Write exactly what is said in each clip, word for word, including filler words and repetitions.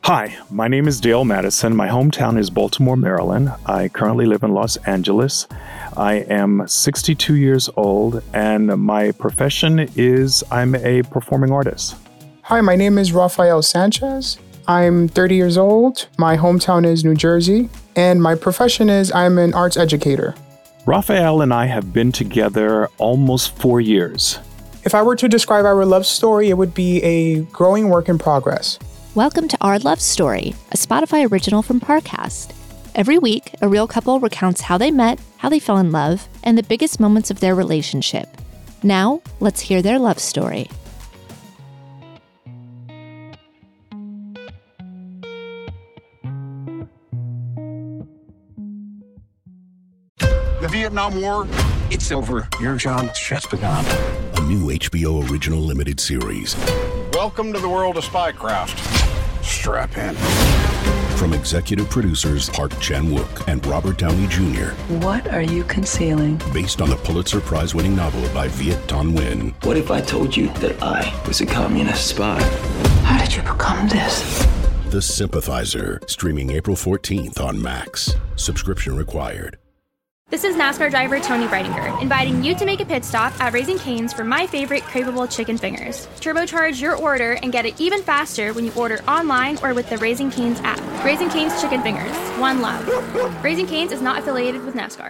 Hi, my name is Dale Madison. My hometown is Baltimore, Maryland. I currently live in Los Angeles. I am sixty-two years old, and my profession is I'm a performing artist. Hi, my name is Rafael Sanchez. I'm thirty years old. My hometown is New Jersey, and my profession is I'm an arts educator. Rafael and I have been together almost four years. If I were to describe our love story, it would be a growing work in progress. Welcome to Our Love Story, a Spotify original from Parcast. Every week, a real couple recounts how they met, how they fell in love, and the biggest moments of their relationship. Now, let's hear their love story. The Vietnam War, it's over. Your job has just begun. A new H B O original limited series. Welcome to the world of spycraft. Strap in. From executive producers Park Chan-wook and Robert Downey Junior What are you concealing? Based on the Pulitzer Prize-winning novel by Viet Thanh Nguyen. What if I told you that I was a communist spy? How did you become this? The Sympathizer, streaming April fourteenth on Max. Subscription required. This is NASCAR driver Tony Breidinger, inviting you to make a pit stop at Raising Cane's for my favorite craveable chicken fingers. Turbocharge your order and get it even faster when you order online or with the Raising Cane's app. Raising Cane's Chicken Fingers, one love. Raising Cane's is not affiliated with NASCAR.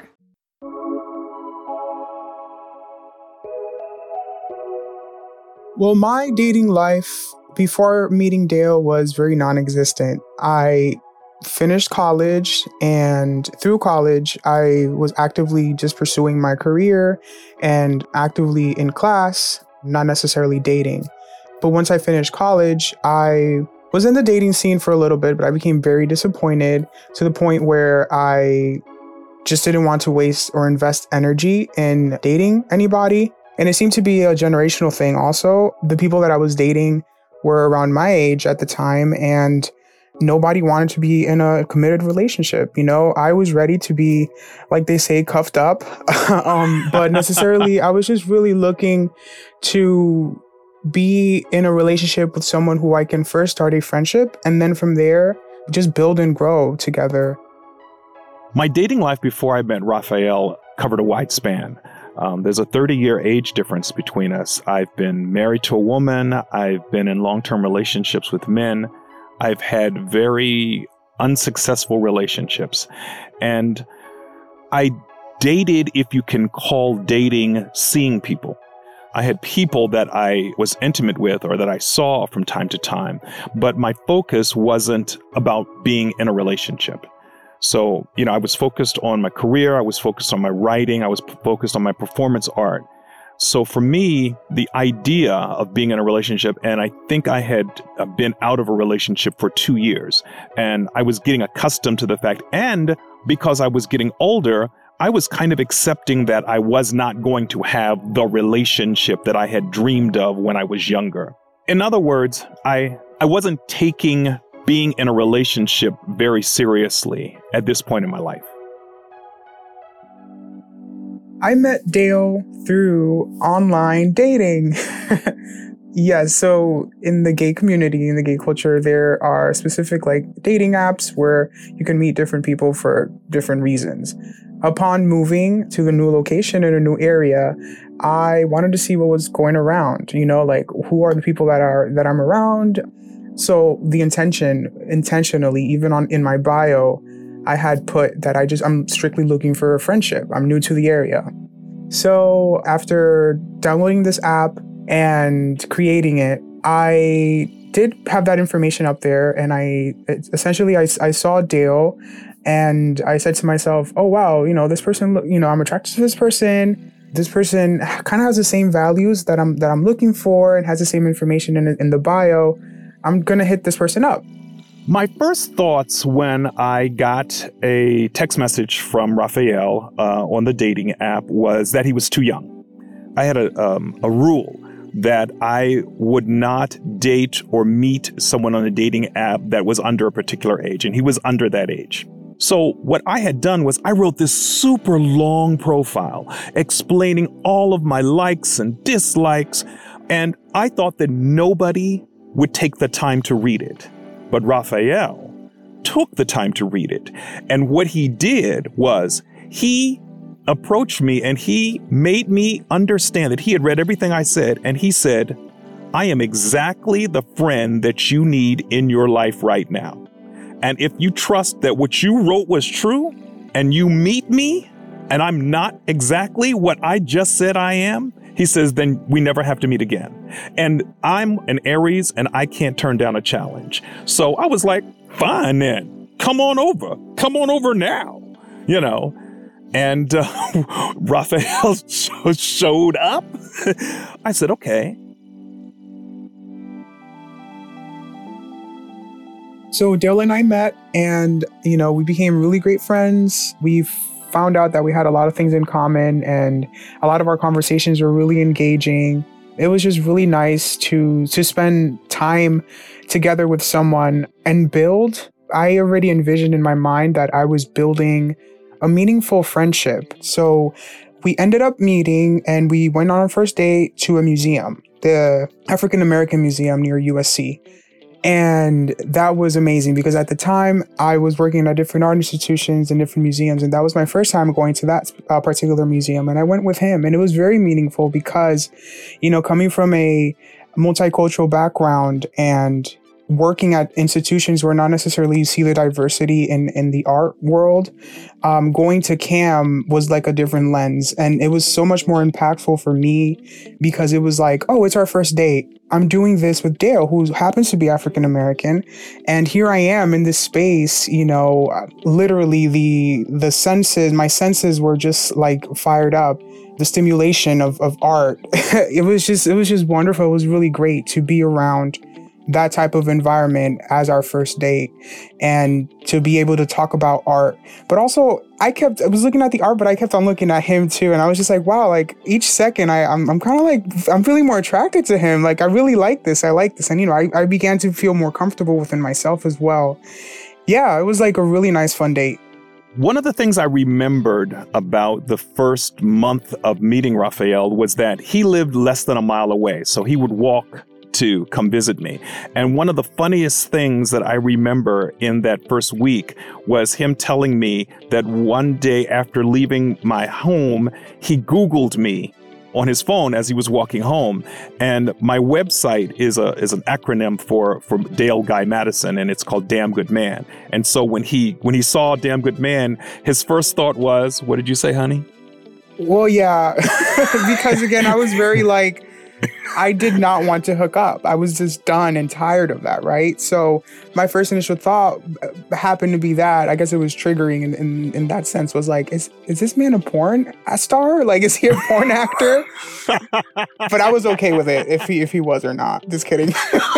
Well, my dating life before meeting Dale was very non-existent. I finished college, and through college, I was actively just pursuing my career and actively in class, not necessarily dating. But once I finished college, I was in the dating scene for a little bit, but I became very disappointed to the point where I just didn't want to waste or invest energy in dating anybody. And it seemed to be a generational thing also. The people that I was dating were around my age at the time, and nobody wanted to be in a committed relationship. You know, I was ready to be, like they say, cuffed up. um, but necessarily, I was just really looking to be in a relationship with someone who I can first start a friendship, and then from there, just build and grow together. My dating life before I met Rafael covered a wide span. Um, there's a thirty-year age difference between us. I've been married to a woman. I've been in long-term relationships with men. I've had very unsuccessful relationships, and I dated, if you can call dating seeing people. I had people that I was intimate with or that I saw from time to time, but my focus wasn't about being in a relationship. So, you know, I was focused on my career, I was focused on my writing, I was p- focused on my performance art. So for me, the idea of being in a relationship, and I think I had been out of a relationship for two years, and I was getting accustomed to the fact, and because I was getting older, I was kind of accepting that I was not going to have the relationship that I had dreamed of when I was younger. In other words, I, I wasn't taking being in a relationship very seriously at this point in my life. I met Dale through online dating. Yes, so in the gay community, in the gay culture, there are specific like dating apps where you can meet different people for different reasons. Upon moving to the new location in a new area, I wanted to see what was going around, you know, like who are the people that are that I'm around. So the intention, intentionally, even on in my bio, I had put that I just, I'm strictly looking for a friendship. I'm new to the area. So after downloading this app and creating it, I did have that information up there. And I, essentially, I, I saw Dale and I said to myself, oh, wow, you know, this person, you know, I'm attracted to this person. This person kind of has the same values that I'm, that I'm looking for and has the same information in, in the bio. I'm going to hit this person up. My first thoughts when I got a text message from Rafael uh, on the dating app was that he was too young. I had a, um, a rule that I would not date or meet someone on a dating app that was under a particular age, and he was under that age. So what I had done was I wrote this super long profile explaining all of my likes and dislikes, and I thought that nobody would take the time to read it. But Raphael took the time to read it. And what he did was he approached me and he made me understand that he had read everything I said. And he said, I am exactly the friend that you need in your life right now. And if you trust that what you wrote was true and you meet me and I'm not exactly what I just said I am, he says, then we never have to meet again. And I'm an Aries and I can't turn down a challenge. So I was like, fine then, come on over, come on over now, you know. And uh, Raphael showed up. I said, okay. So Dale and I met and, you know, we became really great friends. We found out that we had a lot of things in common and a lot of our conversations were really engaging. It was just really nice to to spend time together with someone and build. I already envisioned in my mind that I was building a meaningful friendship. So we ended up meeting and we went on our first date to a museum, the African American Museum near U S C. And that was amazing because at the time I was working at different art institutions and different museums. And that was my first time going to that uh, particular museum. And I went with him and it was very meaningful because, you know, coming from a multicultural background and working at institutions where not necessarily you see the diversity in, in the art world, um, going to C A M was like a different lens. And it was so much more impactful for me because it was like, oh, it's our first date. I'm doing this with Dale, who happens to be African American. And here I am in this space, you know, literally the the senses, my senses were just like fired up. The stimulation of, of art. it was just, it was just wonderful. It was really great to be around that type of environment as our first date and to be able to talk about art. But also I kept, I was looking at the art, but I kept on looking at him too. And I was just like, wow, like each second I, I'm, I'm kind of like, I'm feeling more attracted to him. Like, I really like this. I like this. And, you know, I, I began to feel more comfortable within myself as well. Yeah, it was like a really nice, fun date. One of the things I remembered about the first month of meeting Raphael was that he lived less than a mile away. So he would walk to come visit me. And one of the funniest things that I remember in that first week was him telling me that one day after leaving my home, he Googled me on his phone as he was walking home. And my website is a is an acronym for, for Dale Guy Madison, and it's called Damn Good Man. And so when he when he saw Damn Good Man, his first thought was, what did you say, honey? Well, yeah, because again, I was very like, I did not want to hook up. I was just done and tired of that, right? So my first initial thought happened to be that. I guess it was triggering in, in, in that sense, was like, is is this man a porn star? Like, is he a porn actor? But I was okay with it if he if he was or not. Just kidding.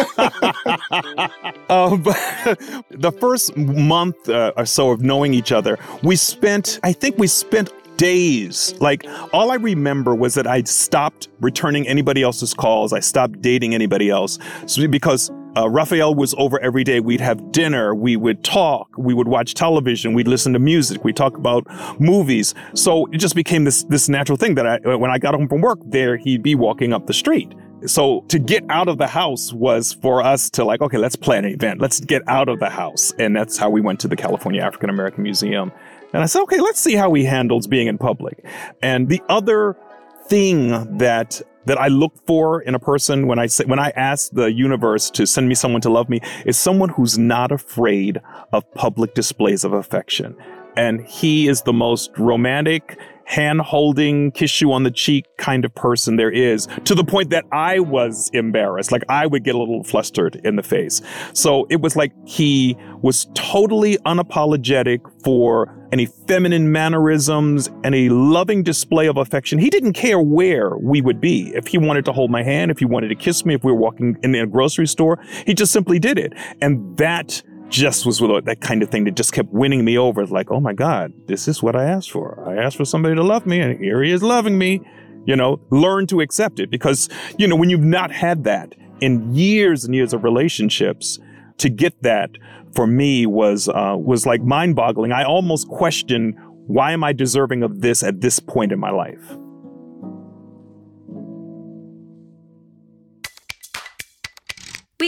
um, the first month uh, or so of knowing each other, we spent, I think we spent days. Like, all I remember was that I stopped returning anybody else's calls. I stopped dating anybody else. So because uh, Raphael was over every day. We'd have dinner. We would talk. We would watch television. We'd listen to music. We'd talk about movies. So it just became this this natural thing that I, when I got home from work, there he'd be walking up the street. So to get out of the house was for us to like, okay, let's plan an event. Let's get out of the house. And that's how we went to the California African American Museum. And I said, okay, let's see how he handles being in public. And the other thing that that I look for in a person when I say, when I ask the universe to send me someone to love me is someone who's not afraid of public displays of affection. And he is the most romantic, hand-holding, kiss you on the cheek kind of person there is, to the point that I was embarrassed. Like, I would get a little flustered in the face. So it was like he was totally unapologetic for any feminine mannerisms, any loving display of affection. He didn't care where we would be. If he wanted to hold my hand, if he wanted to kiss me, if we were walking in a grocery store, he just simply did it. And that just was that kind of thing that just kept winning me over. It's like, oh my God, this is what I asked for. I asked for somebody to love me, and here he is loving me. You know, learn to accept it, because, you know, when you've not had that in years and years of relationships, to get that for me was uh, was like mind-boggling. I almost questioned, why am I deserving of this at this point in my life? We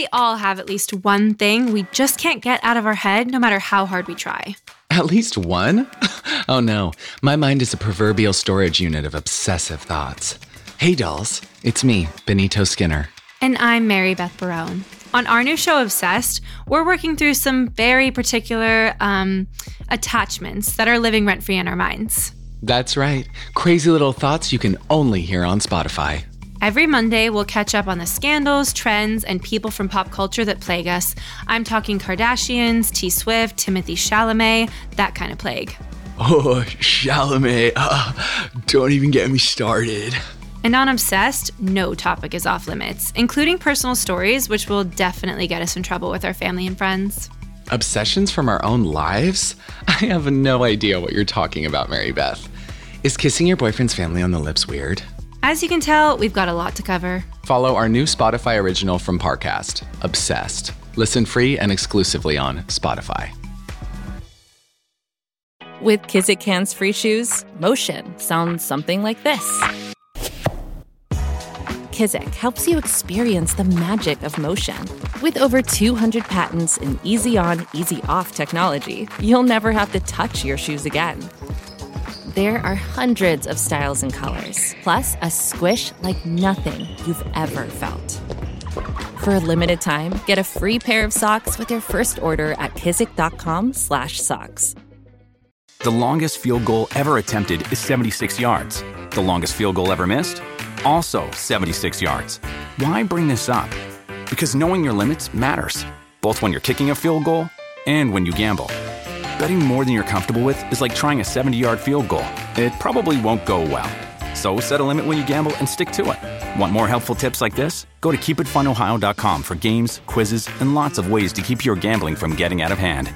We all have at least one thing we just can't get out of our head no matter how hard we try. At least one? Oh no, my mind is a proverbial storage unit of obsessive thoughts. Hey dolls, it's me, Benito Skinner. And I'm Mary Beth Barone. On our new show, Obsessed, we're working through some very particular um, attachments that are living rent-free in our minds. That's right, crazy little thoughts you can only hear on Spotify. Every Monday, we'll catch up on the scandals, trends, and people from pop culture that plague us. I'm talking Kardashians, T Swift, Timothée Chalamet, that kind of plague. Oh, Chalamet, uh, don't even get me started. And on Obsessed, no topic is off limits, including personal stories, which will definitely get us in trouble with our family and friends. Obsessions from our own lives? I have no idea what you're talking about, Mary Beth. Is kissing your boyfriend's family on the lips weird? As you can tell, we've got a lot to cover. Follow our new Spotify original from Parcast, Obsessed. Listen free and exclusively on Spotify. With Kizik hands-free shoes, motion sounds something like this. Kizik helps you experience the magic of motion. With over two hundred patents and easy-on, easy-off technology, you'll never have to touch your shoes again. There are hundreds of styles and colors, plus a squish like nothing you've ever felt. For a limited time, get a free pair of socks with your first order at kizik.com slash socks. The longest field goal ever attempted is seventy-six yards. The longest field goal ever missed? Also seventy-six yards. Why bring this up? Because knowing your limits matters, both when you're kicking a field goal and when you gamble. Betting more than you're comfortable with is like trying a seventy-yard field goal. It probably won't go well. So set a limit when you gamble and stick to it. Want more helpful tips like this? Go to keep it fun ohio dot com for games, quizzes, and lots of ways to keep your gambling from getting out of hand.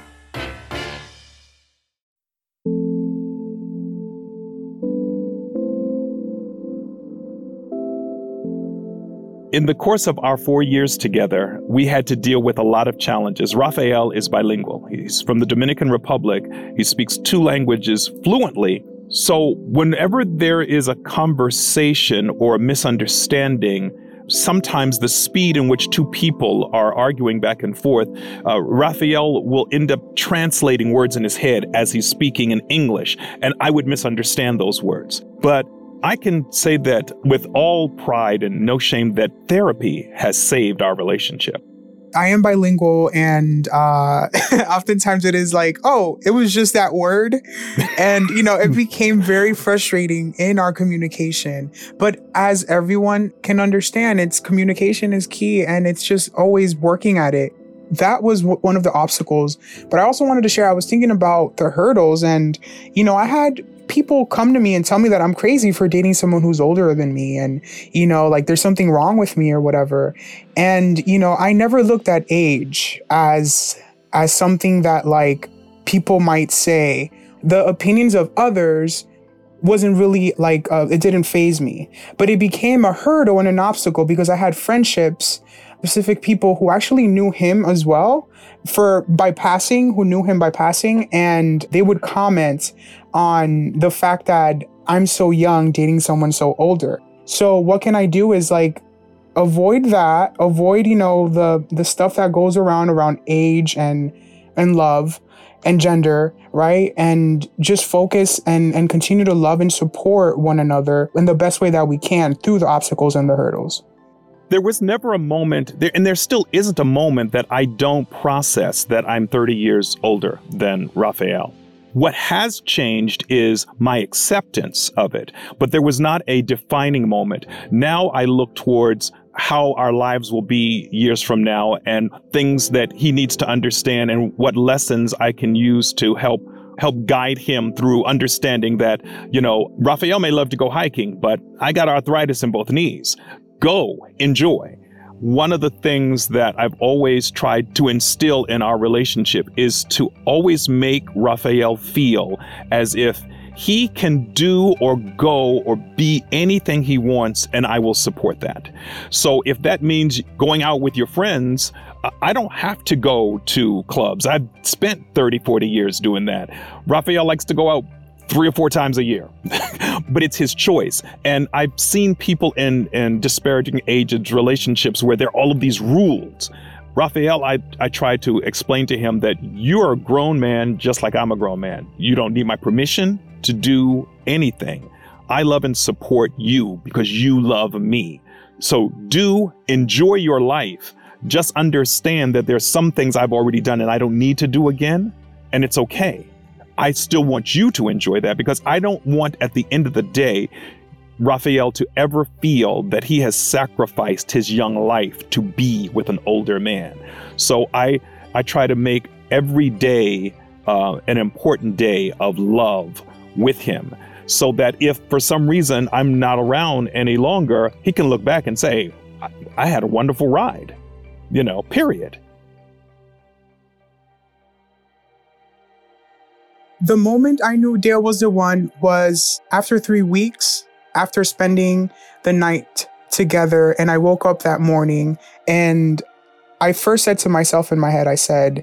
In the course of our four years together, we had to deal with a lot of challenges. Rafael is bilingual. He's from the Dominican Republic. He speaks two languages fluently. So whenever there is a conversation or a misunderstanding, sometimes the speed in which two people are arguing back and forth, uh, Rafael will end up translating words in his head as he's speaking in English, and I would misunderstand those words. But I can say that with all pride and no shame that therapy has saved our relationship. I am bilingual, and uh, oftentimes it is like, oh, it was just that word. And, you know, it became very frustrating in our communication. But as everyone can understand, it's communication is key, and it's just always working at it. That was w- one of the obstacles. But I also wanted to share, I was thinking about the hurdles, and, you know, I had people come to me and tell me that I'm crazy for dating someone who's older than me, and, you know, like there's something wrong with me or whatever. And, you know, I never looked at age as as something that like people might say. The opinions of others wasn't really like, uh, it didn't faze me, but it became a hurdle and an obstacle because I had friendships, specific people who actually knew him as well for by passing, who knew him by passing, and they would comment on the fact that I'm so young dating someone so older. So what can I do is like avoid that, avoid, you know, the the stuff that goes around around age and and love and gender, right? And just focus and and continue to love and support one another in the best way that we can through the obstacles and the hurdles. There was never a moment, there, and there still isn't a moment that I don't process that I'm thirty years older than Rafael. What has changed is my acceptance of it, but there was not a defining moment. Now I look towards how our lives will be years from now and things that he needs to understand and what lessons I can use to help help guide him through understanding that, you know, Rafael may love to go hiking, but I got arthritis in both knees. Go, enjoy. One of the things that I've always tried to instill in our relationship is to always make Rafael feel as if he can do or go or be anything he wants, and I will support that. So if that means going out with your friends, I don't have to go to clubs. I've spent thirty, forty years doing that. Rafael likes to go out three or four times a year, but it's his choice. And I've seen people in, in disparaging age relationships where there are all of these rules. Raphael, I, I tried to explain to him that you're a grown man just like I'm a grown man. You don't need my permission to do anything. I love and support you because you love me. So do enjoy your life. Just understand that there's some things I've already done and I don't need to do again, and it's okay. I still want you to enjoy that because I don't want at the end of the day, Raphael to ever feel that he has sacrificed his young life to be with an older man. So I, I try to make every day uh, an important day of love with him so that if for some reason I'm not around any longer, he can look back and say, I, I had a wonderful ride, you know, period. The moment I knew Dale was the one was after three weeks, after spending the night together. And I woke up that morning and I first said to myself in my head, I said,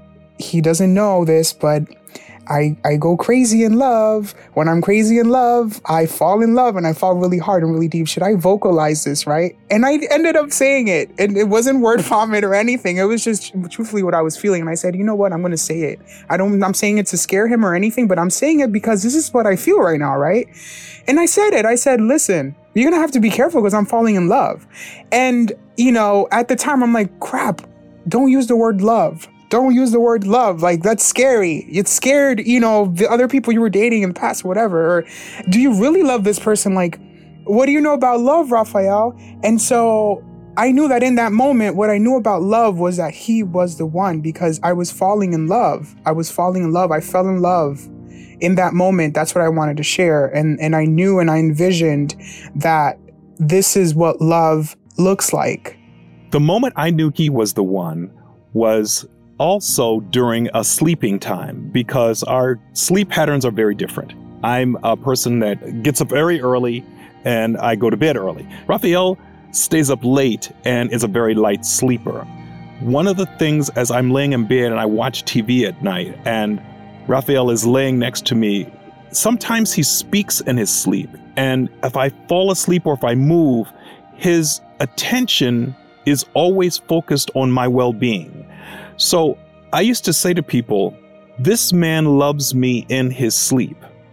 he doesn't know this, but I, I go crazy in love. When I'm crazy in love, I fall in love and I fall really hard and really deep. Should I vocalize this, right? And I ended up saying it. And it wasn't word vomit or anything. It was just truthfully what I was feeling. And I said, you know what? I'm going to say it. I don't, I'm saying it to scare him or anything, but I'm saying it because this is what I feel right now, right? And I said it. I said, listen, you're going to have to be careful because I'm falling in love. And, you know, at the time, I'm like, crap, don't use the word love. Don't use the word love. Like, that's scary. It's scared, you know, the other people you were dating in the past, whatever. Or do you really love this person? Like, what do you know about love, Raphael? And so I knew that in that moment, what I knew about love was that he was the one because I was falling in love. I was falling in love. I fell in love in that moment. That's what I wanted to share. And, and I knew and I envisioned that this is what love looks like. The moment I knew he was the one was also during a sleeping time because our sleep patterns are very different. I'm a person that gets up very early and I go to bed early. Raphael stays up late and is a very light sleeper. One of the things as I'm laying in bed and I watch T V at night and Raphael is laying next to me, sometimes he speaks in his sleep. And if I fall asleep or if I move, his attention is always focused on my well-being. So I used to say to people, this man loves me in his sleep.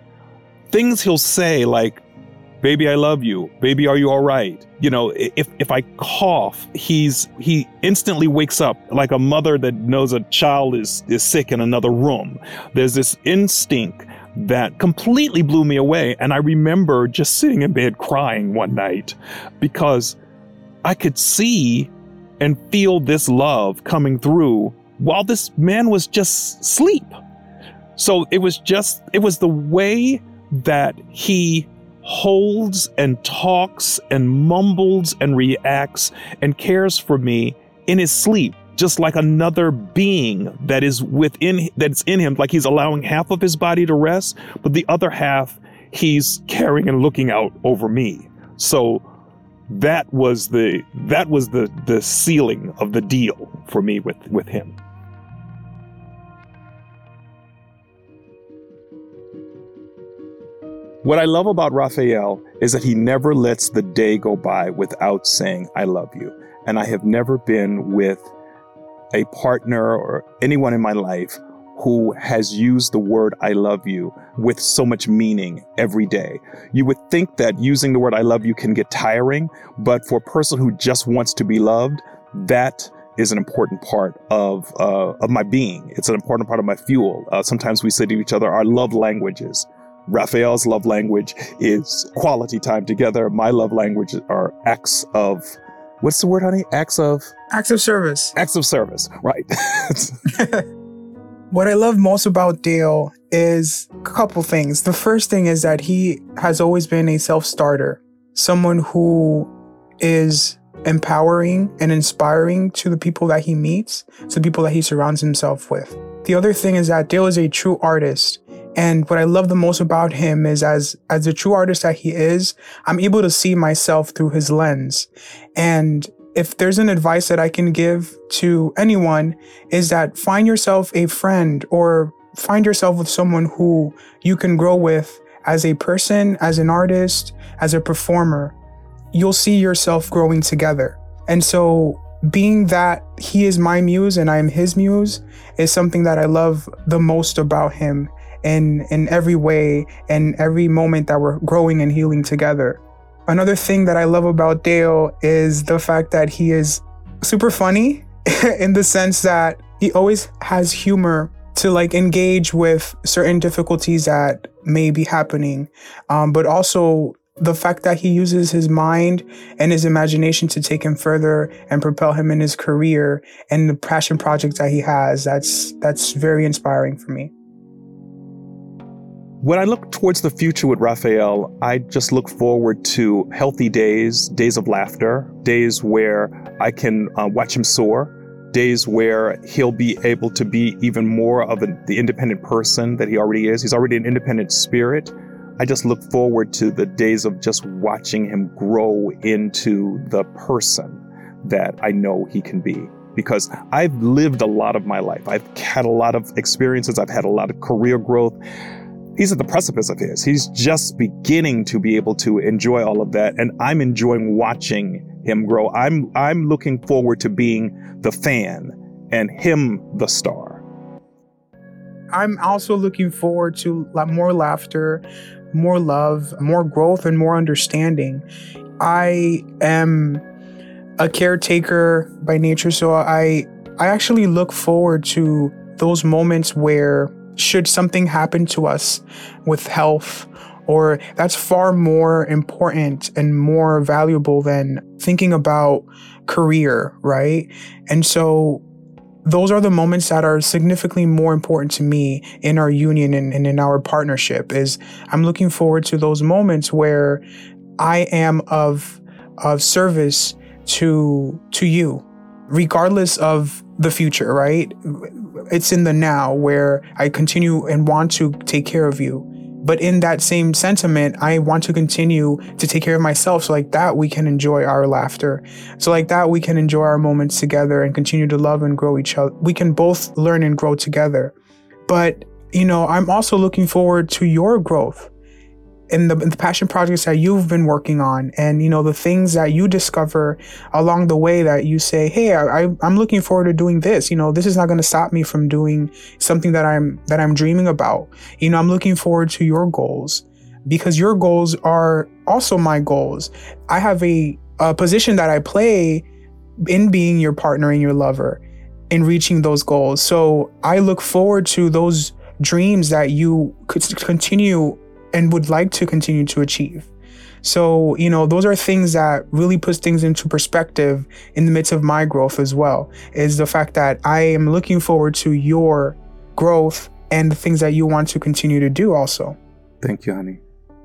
Things he'll say like, baby, I love you. Baby, are you all right? You know, if if I cough, he's he instantly wakes up like a mother that knows a child is, is sick in another room. There's this instinct that completely blew me away. And I remember just sitting in bed crying one night because I could see and feel this love coming through while this man was just asleep. So it was just, it was the way that he holds and talks and mumbles and reacts and cares for me in his sleep, just like another being that is within, that's in him, like he's allowing half of his body to rest, but the other half he's caring and looking out over me. So that was the that was the the ceiling of the deal for me with with him. What I love about Raphael is that he never lets the day go by without saying I love you. And I have never been with a partner or anyone in my life who has used the word I love you with so much meaning every day. You would think that using the word I love you can get tiring, but for a person who just wants to be loved, that is an important part of uh, of my being. It's an important part of my fuel. Uh, sometimes we say to each other, our love languages. Raphael's love language is quality time together. My love language are acts of, what's the word, honey? Acts of? Acts of service. Acts of service, right. What I love most about Dale is a couple things. The first thing is that he has always been a self-starter, someone who is empowering and inspiring to the people that he meets, to the people that he surrounds himself with. The other thing is that Dale is a true artist. And what I love the most about him is as, as the true artist that he is, I'm able to see myself through his lens. And if there's an advice that I can give to anyone is that find yourself a friend or find yourself with someone who you can grow with as a person, as an artist, as a performer, you'll see yourself growing together. And so being that he is my muse and I'm his muse is something that I love the most about him in, in every way and every moment that we're growing and healing together. Another thing that I love about Dale is the fact that he is super funny in the sense that he always has humor to like engage with certain difficulties that may be happening. Um, but also the fact that he uses his mind and his imagination to take him further and propel him in his career and the passion projects that he has, that's that's very inspiring for me. When I look towards the future with Raphael, I just look forward to healthy days, days of laughter, days where I can uh, watch him soar, days where he'll be able to be even more of a, the independent person that he already is. He's already an independent spirit. I just look forward to the days of just watching him grow into the person that I know he can be. Because I've lived a lot of my life. I've had a lot of experiences. I've had a lot of career growth. He's at the precipice of his. He's just beginning to be able to enjoy all of that. And I'm enjoying watching him grow. I'm I'm looking forward to being the fan and him the star. I'm also looking forward to more laughter, more love, more growth, and more understanding. I am a caretaker by nature, so I I actually look forward to those moments where should something happen to us with health, or that's far more important and more valuable than thinking about career, right? And so those are the moments that are significantly more important to me in our union and, and in our partnership. Is I'm looking forward to those moments where I am of of service to to you, regardless of the future, right? It's in the now where I continue and want to take care of you. But in that same sentiment, I want to continue to take care of myself so like that we can enjoy our laughter. So like that we can enjoy our moments together and continue to love and grow each other. We can both learn and grow together. But, you know, I'm also looking forward to your growth in the, in the passion projects that you've been working on, and, you know, the things that you discover along the way that you say, hey, I, I, I'm looking forward to doing this. You know, this is not going to stop me from doing something that I'm that I'm dreaming about. You know, I'm looking forward to your goals because your goals are also my goals. I have a, a position that I play in being your partner and your lover in reaching those goals. So I look forward to those dreams that you could continue and would like to continue to achieve. So, you know, those are things that really puts things into perspective in the midst of my growth as well, is the fact that I am looking forward to your growth and the things that you want to continue to do also. Thank you, honey.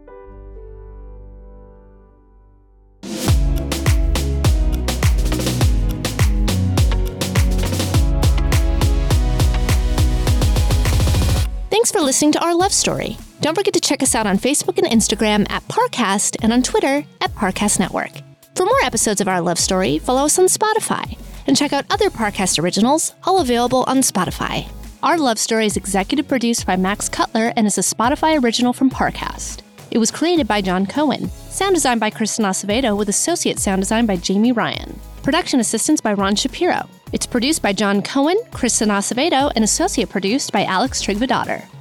Thanks for listening to our love story. Don't forget to check us out on Facebook and Instagram at Parcast and on Twitter at Parcast Network. For more episodes of our love story, follow us on Spotify and check out other Parcast originals, all available on Spotify. Our love story is executive produced by Max Cutler and is a Spotify original from Parcast. It was created by John Cohen, sound designed by Kristen Acevedo with associate sound design by Jamie Ryan. Production assistance by Ron Shapiro. It's produced by John Cohen, Kristen Acevedo, and associate produced by Alex Trigvadotter.